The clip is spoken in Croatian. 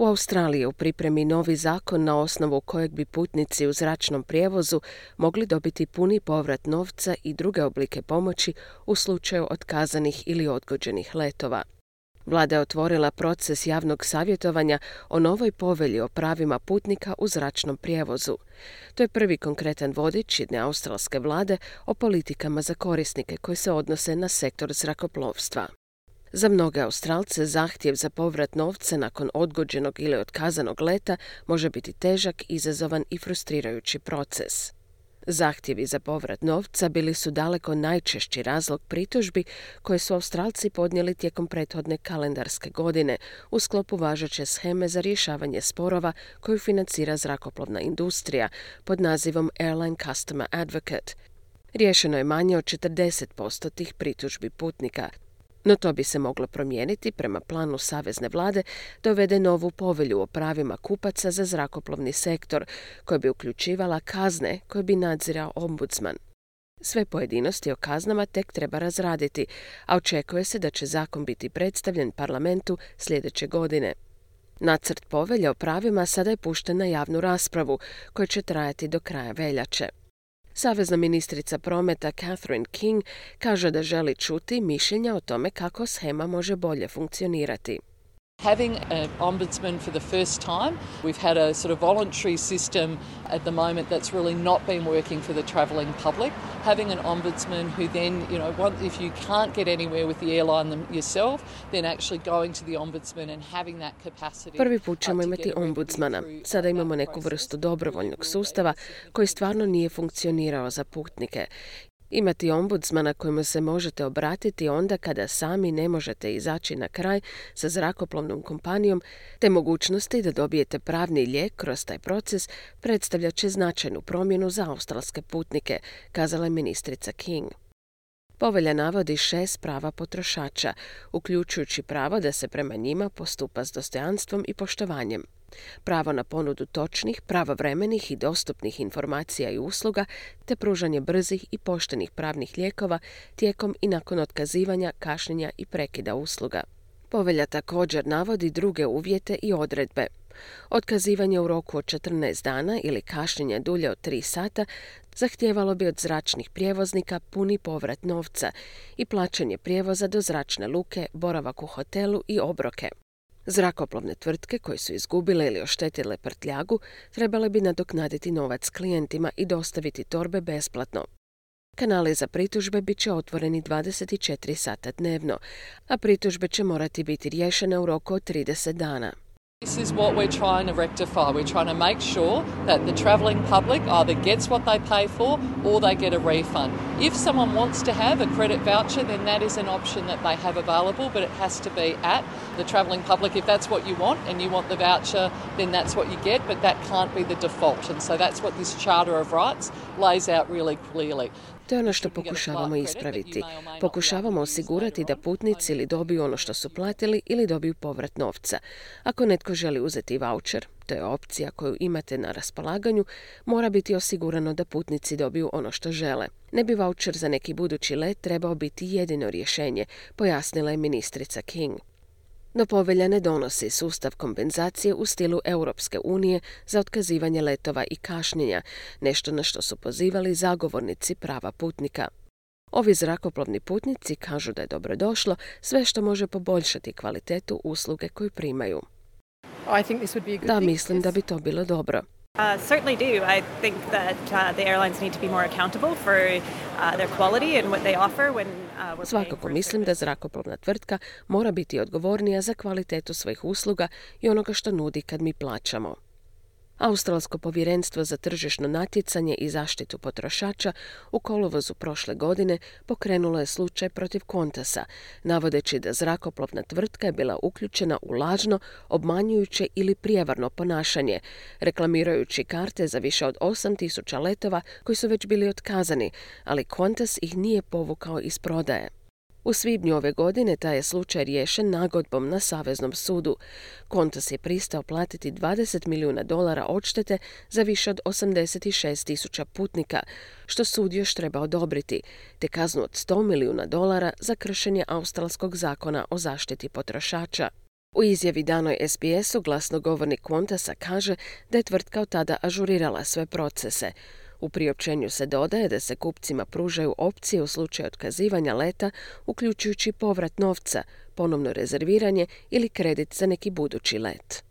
U Australiji je u pripremi novi zakon na osnovu kojeg bi putnici u zračnom prijevozu mogli dobiti puni povrat novca i druge oblike pomoći u slučaju otkazanih ili odgođenih letova. Vlada je otvorila proces javnog savjetovanja o novoj povelji o pravima putnika u zračnom prijevozu. To je prvi konkretan vodič jedne australske vlade o politikama za korisnike koji se odnose na sektor zrakoplovstva. Za mnoge Australce zahtjev za povrat novca nakon odgođenog ili otkazanog leta može biti težak, izazovan i frustrirajući proces. Zahtjevi za povrat novca bili su daleko najčešći razlog pritužbi koje su Australci podnijeli tijekom prethodne kalendarske godine u sklopu važeće sheme za rješavanje sporova koju financira zrakoplovna industrija pod nazivom Airline Customer Advocate. Riješeno je manje od 40% tih pritužbi putnika. No to bi se moglo promijeniti prema planu savezne vlade da uvede novu povelju o pravima kupaca za zrakoplovni sektor, koja bi uključivala kazne koje bi nadzirao ombudsman. Sve pojedinosti o kaznama tek treba razraditi, a očekuje se da će zakon biti predstavljen parlamentu sljedeće godine. Nacrt povelje o pravima sada je pušten na javnu raspravu, koja će trajati do kraja veljače. Savezna ministrica prometa Catherine King kaže da želi čuti mišljenja o tome kako shema može bolje funkcionirati. Having an ombudsman for the first time, we've had a sort of voluntary system at the moment that's really not been working for the travelling public. Having an ombudsman who then, if you can't get anywhere with the airline yourself, then actually going to the ombudsman and having that capacity. Prvi put ćemo imati ombudsmana. Sada imamo neku vrstu dobrovoljnog sustava koji stvarno nije funkcionirao za putnike. Imati ombudsmana kojemu se možete obratiti onda kada sami ne možete izaći na kraj sa zrakoplovnom kompanijom, te mogućnosti da dobijete pravni lijek kroz taj proces predstavljat će značajnu promjenu za australske putnike, kazala je ministrica King. Povelja navodi 6 prava potrošača, uključujući pravo da se prema njima postupa s dostojanstvom i poštovanjem. Pravo na ponudu točnih, pravovremenih i dostupnih informacija i usluga, te pružanje brzih i poštenih pravnih lijekova tijekom i nakon otkazivanja, kašnjenja i prekida usluga. Povelja također navodi druge uvjete i odredbe. Otkazivanje u roku od 14 dana ili kašnjenje dulje od 3 sata zahtijevalo bi od zračnih prijevoznika puni povrat novca i plaćanje prijevoza do zračne luke, boravak u hotelu i obroke. Zrakoplovne tvrtke koje su izgubile ili oštetile prtljagu trebale bi nadoknaditi novac klijentima i dostaviti torbe besplatno. Kanali za pritužbe bit će otvoreni 24 sata dnevno, a pritužbe će morati biti riješene u roku od 30 dana. This is what we're trying to rectify. We're trying to make sure that the travelling public either gets what they pay for or they get a refund. If someone wants to have a credit voucher, then that is an option that they have available, but it has to be at the travelling public. If that's what you want and you want the voucher, then that's what you get, but that can't be the default. And so that's what this Charter of Rights lays out really clearly. To je ono što pokušavamo ispraviti. Pokušavamo osigurati da putnici ili dobiju ono što su platili ili dobiju povrat novca. Ako netko želi uzeti vaučer, to je opcija koju imate na raspolaganju, mora biti osigurano da putnici dobiju ono što žele. Ne bi vaučer za neki budući let trebao biti jedino rješenje, pojasnila je ministrica King. No povelja ne donosi sustav kompenzacije u stilu Europske unije za otkazivanje letova i kašnjenja, nešto na što su pozivali zagovornici prava putnika. Ovi zrakoplovni putnici kažu da je dobrodošlo sve što može poboljšati kvalitetu usluge koju primaju. Da, mislim da bi to bilo dobro. Certainly do. I think that the airlines need to be more accountable for their quality and what they offer when Svakako mislim da zrakoplovna tvrtka mora biti odgovornija za kvalitetu svojih usluga i onoga što nudi kad mi plaćamo. Australsko povjerenstvo za tržišno natjecanje i zaštitu potrošača u kolovozu prošle godine pokrenulo je slučaj protiv Qantasa, navodeći da zrakoplovna tvrtka je bila uključena u lažno, obmanjujuće ili prijevarno ponašanje, reklamirajući karte za više od 8.000 letova koji su već bili otkazani, ali Qantas ih nije povukao iz prodaje. U svibnju ove godine taj je slučaj riješen nagodbom na Saveznom sudu. Qantas je pristao platiti $20 milijuna odštete za više od 86.000 putnika, što sud još treba odobriti, te kaznu od $100 milijuna za kršenje australskog zakona o zaštiti potrošača. U izjavi danoj SBS-u glasnogovornik Qantasa kaže da je tvrtka od tada ažurirala sve procese. U priopćenju se dodaje da se kupcima pružaju opcije u slučaju otkazivanja leta, uključujući povrat novca, ponovno rezerviranje ili kredit za neki budući let.